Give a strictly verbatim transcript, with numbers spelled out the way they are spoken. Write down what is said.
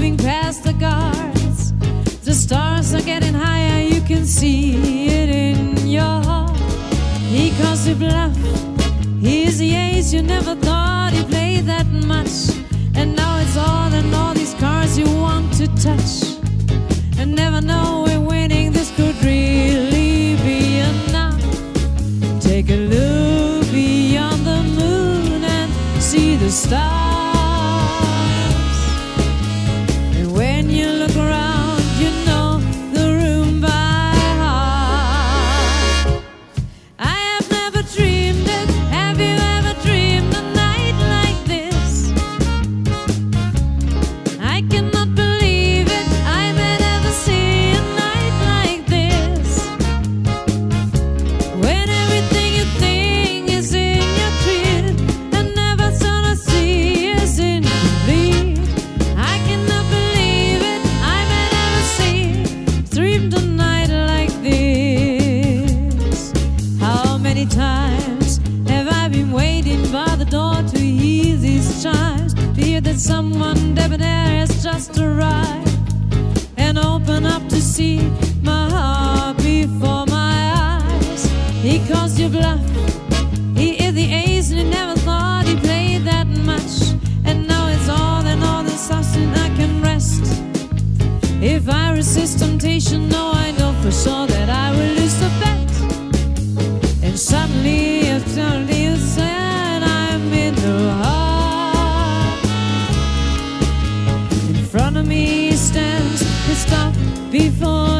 moving past the guards. The stars are getting higher, you can see it in your heart. He calls you bluff, he's the ace you never thought he played that much. And now it's all and all these cards you want to touch. And never know we're winning, this could really be enough. Take a look beyond the moon and see the stars. And when you look around, you know the room by heart. I have never dreamed it. Have you ever dreamed a night like this? I cannot believe it. I may never see a night like this. When everything you think is in your dream and never sort of see is incomplete. I cannot believe it. I may never see dreamed a night like this. How many times have I been waiting by the door to hear these chimes? Fear that someone debonair has just arrived and open up to see my heart before my eyes. He calls you bluff, he is the ace and he never thought he played that much. And now it's all and all this something I can rest. If I resist temptation, no, I know for sure that I will lose the bet. And suddenly, suddenly you said I'm in the heart. In front of me stands the stop before